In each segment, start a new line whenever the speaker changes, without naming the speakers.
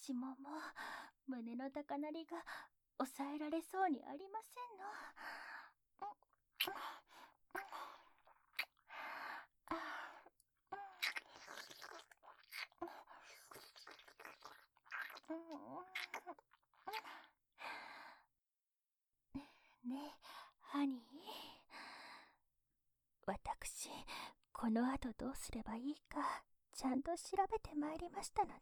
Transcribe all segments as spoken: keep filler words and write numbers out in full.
私ももう胸の高鳴りが抑えられそうにありませんの。ねえ、ハニー。私、この後どうすればいいか、ちゃんと調べてまいりましたので。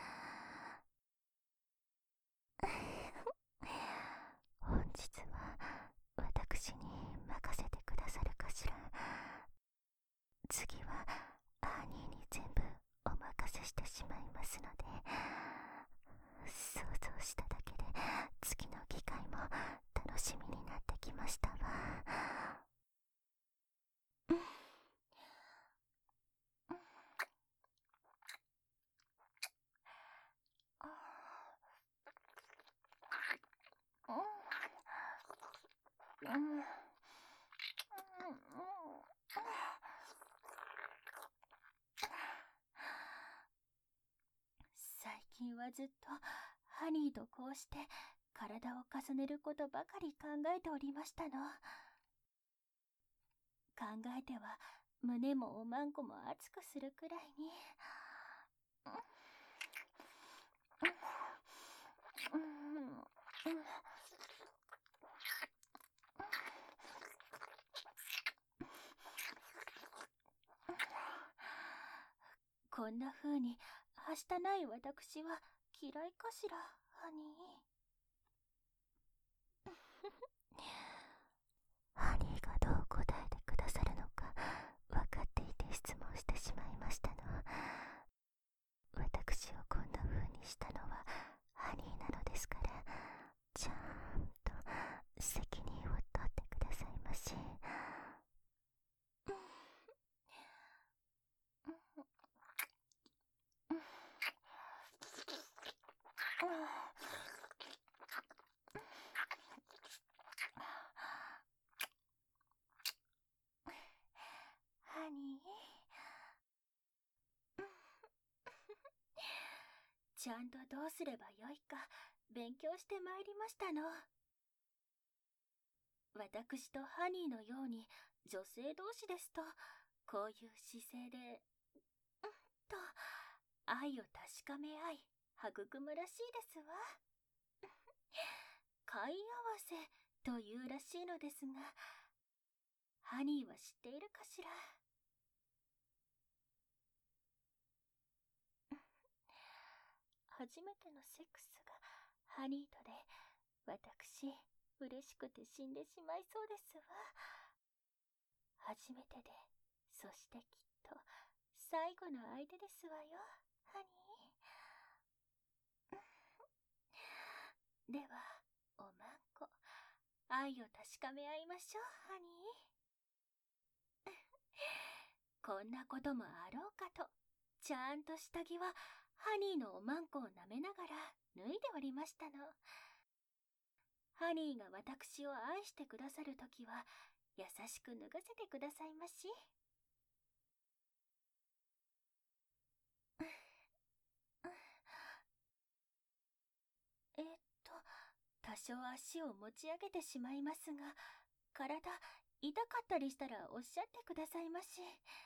本日は、私に任せてくださるかしら。次は、アーニーに全部お任せしてしまいますので、想像しただけで、次の機会も楽しみになってきましたわ。最近はずっとハニーとこうして体を重ねることばかり考えておりましたの。考えては胸もおまんこも熱くするくらいに。こんな風にはしたない私は嫌いかしら、ハニー。ハニーがどう答えてくださるのか分かっていて質問してしまいましたの。私をこんな風にしたのはハニーなのですから、ちゃんと責任を取ってくださいまし。ハニー。ちゃんとどうすればよいか勉強してまいりましたの。私とハニーのように女性同士ですと、こういう姿勢で、うんと、愛を確かめ合い、育むらしいですわ。貝合わせというらしいのですが、ハニーは知っているかしら。初めてのセックスがハニーとで、私、嬉しくて死んでしまいそうですわ。初めてで、そしてきっと、最後の相手ですわよ、ハニー。では、おまんこ、愛を確かめ合いましょう、ハニー。こんなこともあろうかと、ちゃんと下着は、ハニーのおまんこを舐めながら脱いでおりましたの。ハニーが私を愛してくださるときは、優しく脱がせてくださいまし。えっと、多少足を持ち上げてしまいますが、体痛かったりしたらおっしゃってくださいまし。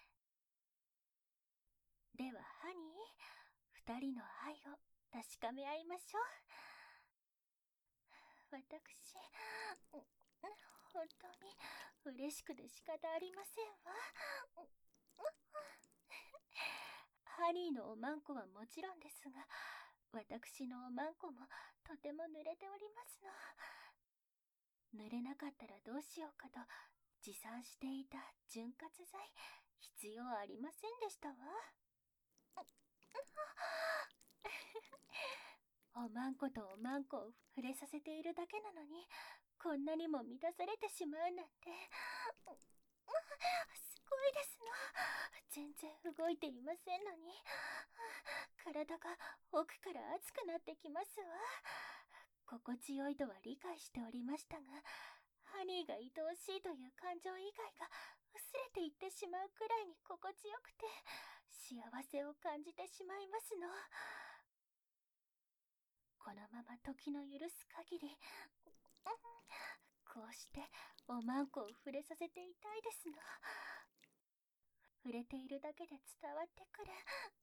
ではハニー、二人の愛を確かめ合いましょう。私、本当に嬉しくて仕方ありませんわ。ハニーのおまんこはもちろんですが、私のおまんこもとても濡れておりますの。濡れなかったらどうしようかと持参していた潤滑剤、必要ありませんでしたわ。おまんことおまんこを触れさせているだけなのに、こんなにも満たされてしまうなんて、すごいですの。全然動いていませんのに、体が奥から熱くなってきますわ。心地よいとは理解しておりましたが、ハニーが愛おしいという感情以外が薄れていってしまうくらいに心地よくて、幸せを感じてしまいますの。 このまま時の許す限り、こうしておまんこを触れさせていたいですの。触れているだけで伝わってくる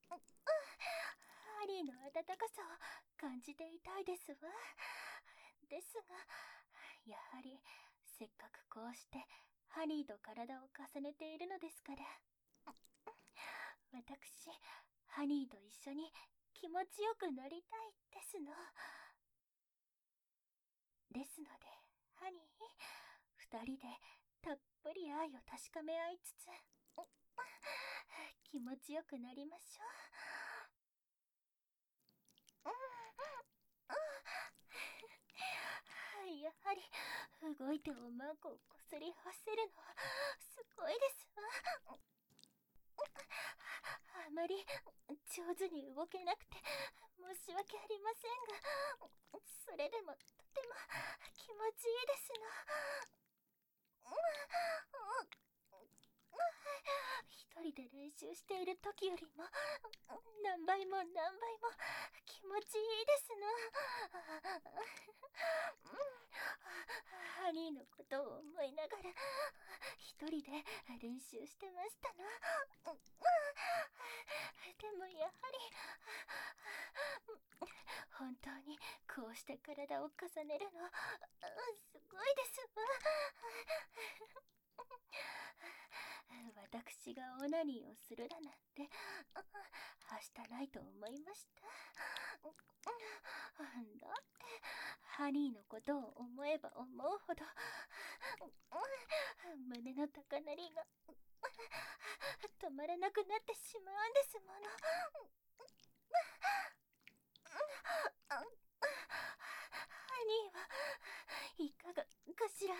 ハリーの温かさを感じていたいですわ。ですが、やはりせっかくこうしてハニーと体を重ねているのですから、私、ハニーと一緒に気持ちよくなりたいですの。ですので、ハニー、二人でたっぷり愛を確かめ合いつつ、気持ちよくなりましょう。やはり動いておまんこをこすり合わせるのはすごいですわ。あまり上手に動けなくて申し訳ありませんが、それでもとても気持ちいいですの。一人で練習している時よりも何倍も何倍も気持ちいいですの。ハニーのことを思いながら一人で練習してましたの。でもやはり本当にこうして体を重ねるのすごいですわ。私がオナニーをするだなんてはしたないと思いました。だってハニーのことを思えば思うほど胸の高鳴りが止まらなくなってしまうんですもの。ハニーはいかがかしら。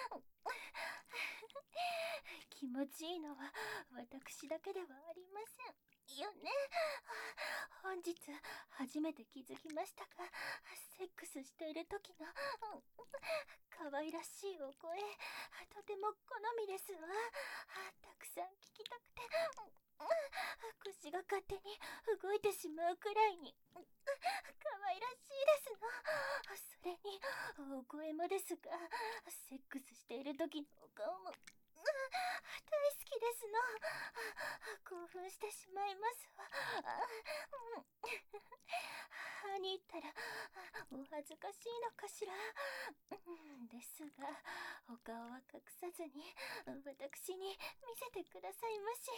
気持ちいいのは私だけではありませんよね。本日初めて気づきましたが、セックスしている時の可愛らしいお声、とても好みですわ。たくさん聞きたくて腰が勝手に動いてしまうくらいに可愛らしいですの。それにお声もですが、セックスしている時のお顔も大好きですの。興奮してしまいますわ。ハニーったらお恥ずかしいのかしら。ですがお顔は隠さずに私に見せてくださいまし。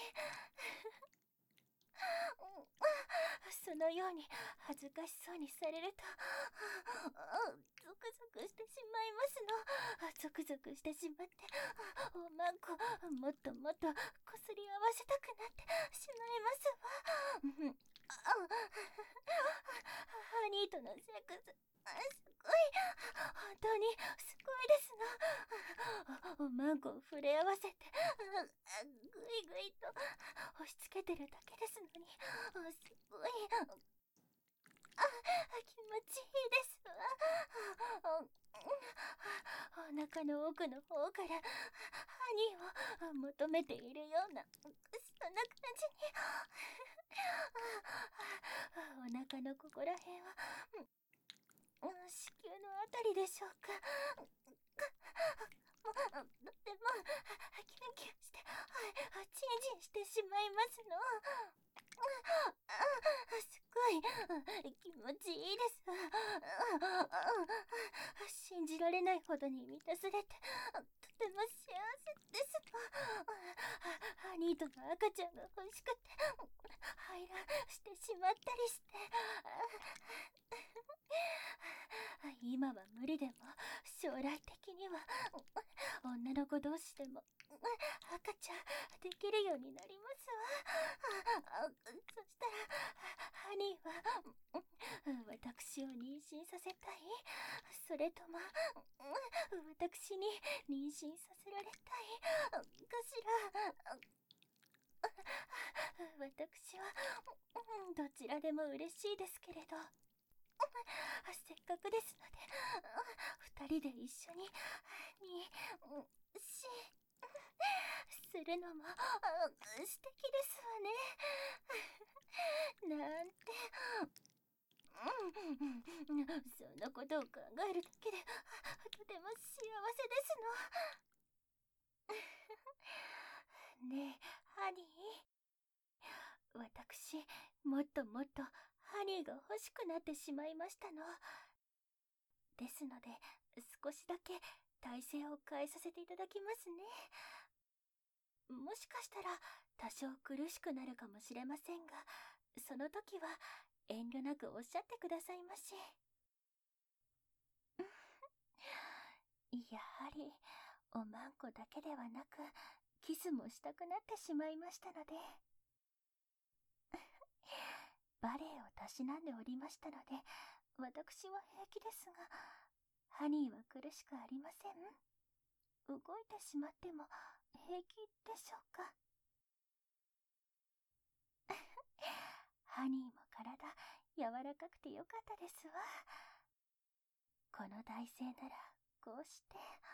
そのように恥ずかしそうにされるとゾクゾクしてしまいますの。ゾクゾクしてしまっておまんこもっともっとこすり合わせたくなってしまいますわ。ハニーとのセックスすごい、本当にすごいですの。おまんこを触れ合わせてぐいぐいと押し付けてるだけですのにすごい気持ちいいですわ。お腹の奥の方からハニーを求めているようなそんな感じに。お腹のここら辺は子宮のあたりでしょうか。とてもキュンキュンしてチンチンしてしまいますの。すごい気持ちいいです。信じられないほどに満たされてとても幸せですの。ハニーとの赤ちゃんが欲しくて排卵してしまったりして、今は無理でも将来的には女の子同士でも赤ちゃんできるようになりますわ。そしたらハニーは私を妊娠させたい、それとも私に妊娠させられたいかしら。私はどちらでも嬉しいですけれど、せっかくですので二人で一緒ににしするのも素敵ですわね。なんてそんなことを考えるだけでとても幸せですの。ねえハニー、私もっともっとハニーが欲しくなってしまいましたの。ですので少しだけ体勢を変えさせていただきますね。もしかしたら多少苦しくなるかもしれませんが、その時は遠慮なくおっしゃってくださいまし。やはりおまんこだけではなくキスもしたくなってしまいましたのでバレエをたしなんでおりましたので私は平気ですが、ハニーは苦しくありません？動いてしまっても平気でしょうか？ハニーも体柔らかくてよかったですわ。この体勢ならこうして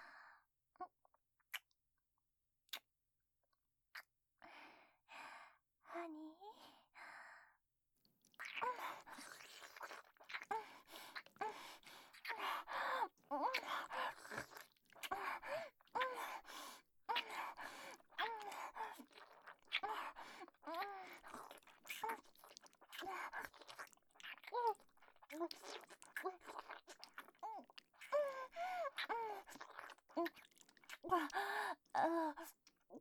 ハニー、ああ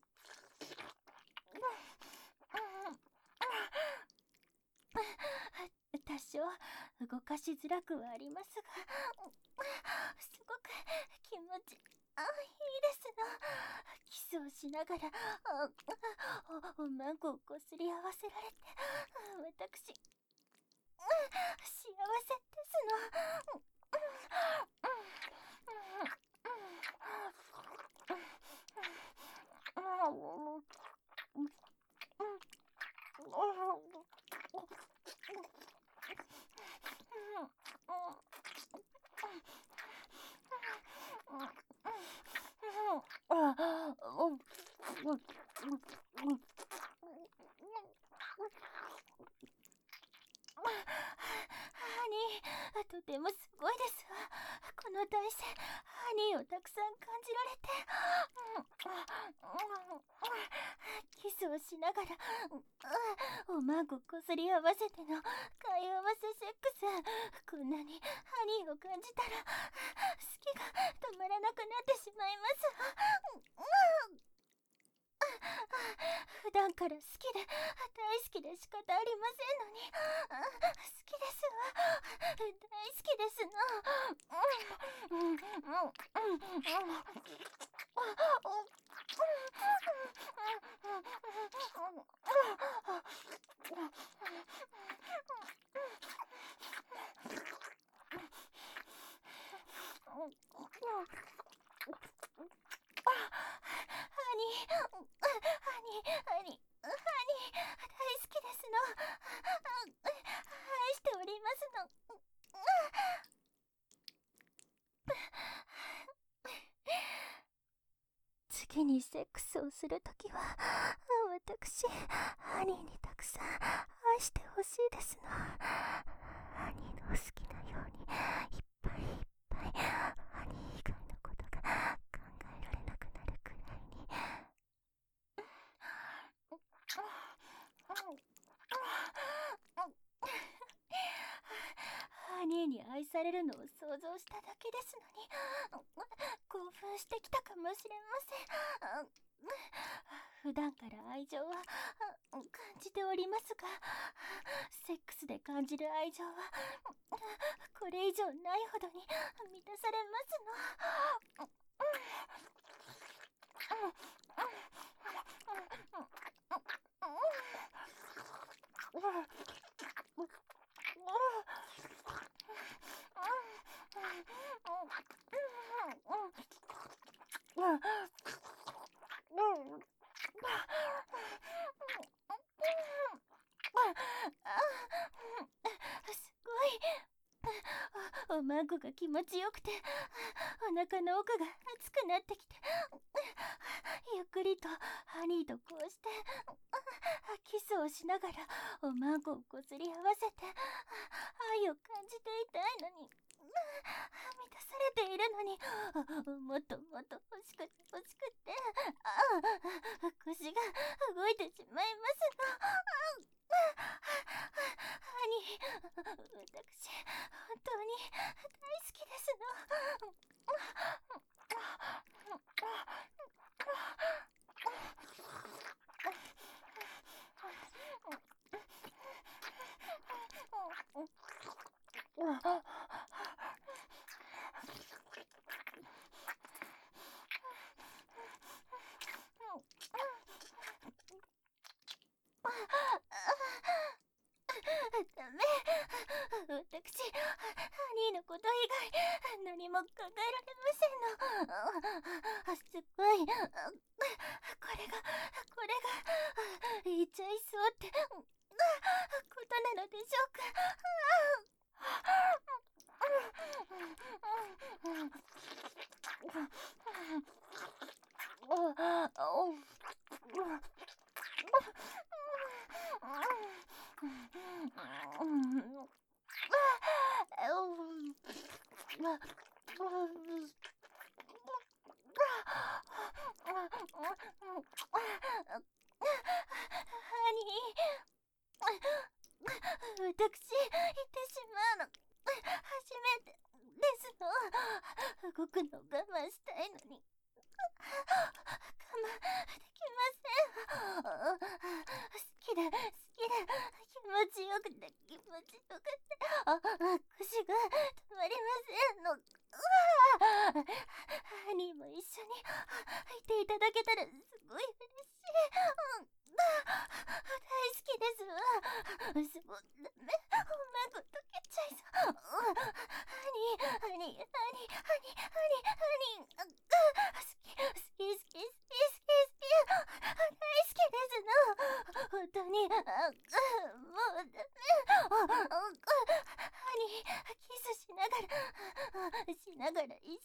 多少動かしづらくはありますが、すごく気持ちあいいですの。キスをしながらおおまんこをこすり合わせられて私幸せですの。ハニー、とてもすごいですわ。この体勢、ハニーをたくさん感じられて、キスをしながらおまんここすり合わせての貝合わせセックス、こんなにハニーを感じたら好きが止まらなくなってしまいますわ。普段から好きで大好きで仕方ありませんのに、好きですわ、大好きですの。ハニー、ハニー、ハニー、ハニー、大好きですの。愛しておりますの。次にセックスをするときは私ハニーにたくさん愛してほしいですの。ハニーの好きなようにいっぱいいっぱいハニー以外のことが考えられなくなるくらいに。ハニーに愛されるのを想像しただけですのに興奮してきたかもしれません。普段から愛情は感じておりますが、セックスで感じる愛情はこれ以上ないほどに満たされますの。すごい、おまんこが気持ちよくてお腹の奥が熱くなってきて、ゆっくりとハニーとこうしてキスをしながらおまんこをこすり合わせて愛を感じていもっともっと欲しくて欲しくて、ああ、腰が動いてしまいますの。ハニー、私、本当に大好きですの。ダメ。私、ハニーのこと以外何も考えられませんの。すごい。これが、これが、言っちゃいそうってことなのでしょうか。ハニー、私、言ってしまうの、初めてですの。動くの我慢したいのに、我慢できません。好きで、好きで、気持ちよくて、気持ちよくて、あ、腰が止まりませんの。ハニーも一緒にいていただけたらすごい嬉しい。大好きですわ。すごい、ダメ。マンゴ溶けちゃいそう。ハニー、ハニー、ハニー、ハニー、ハニー、ハニー。好き、好き、好き、好き、好き、好き。大好きですの。本当に、もうダメ。ハニー、キスしながら、しながら一緒に。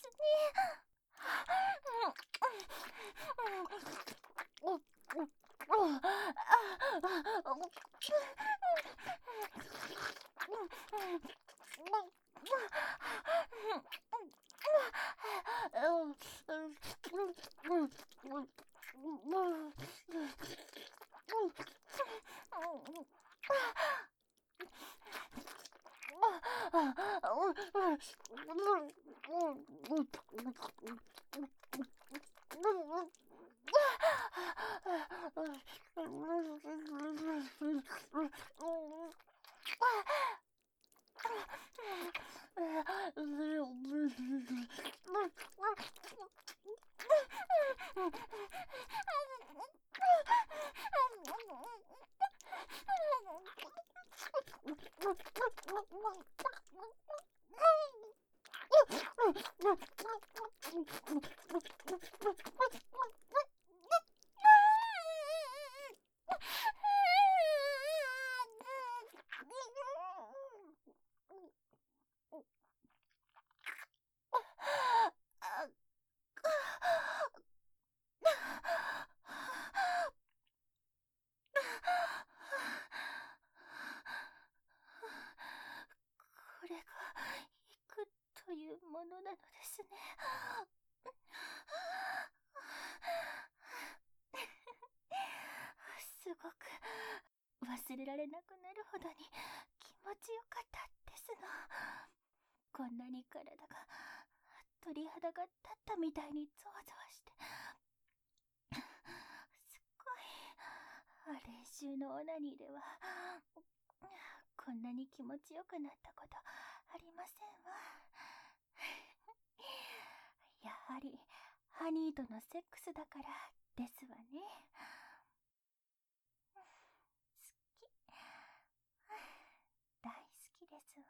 これが行くというものなのですね。すごく忘れられなくなるほどに気持ちよかったですの。こんなに体が鳥肌が立ったみたいにゾワゾワして、すっごい。練習のオナニーではこんなに気持ちよくなったことありませんわ。やはりハニーとのセックスだからですわね。好き、大好きですわ。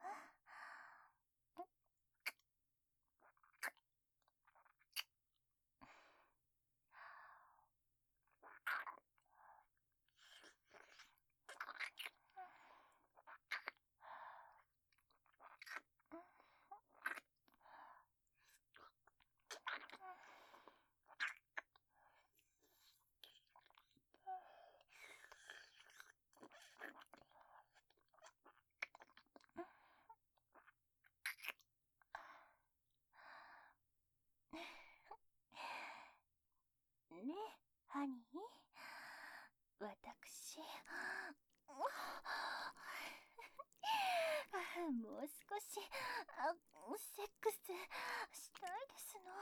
少しあセックスしたいですの。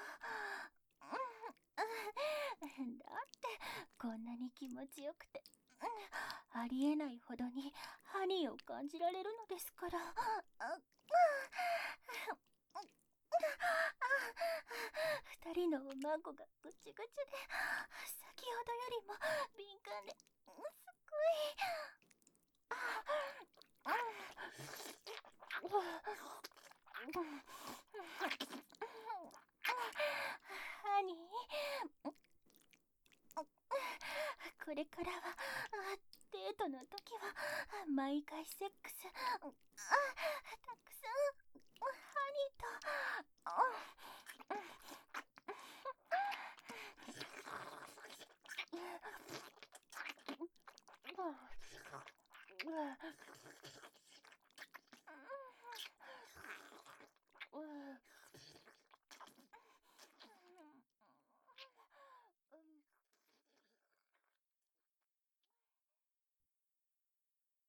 うんだってこんなに気持ちよくて、うんありえないほどにハニーを感じられるのですから。あ二人のおまんこがぐちぐちで、先ほどよりも敏感で、すごい。ハニー、これからはデートの時は毎回セックス、たくさんハニーと。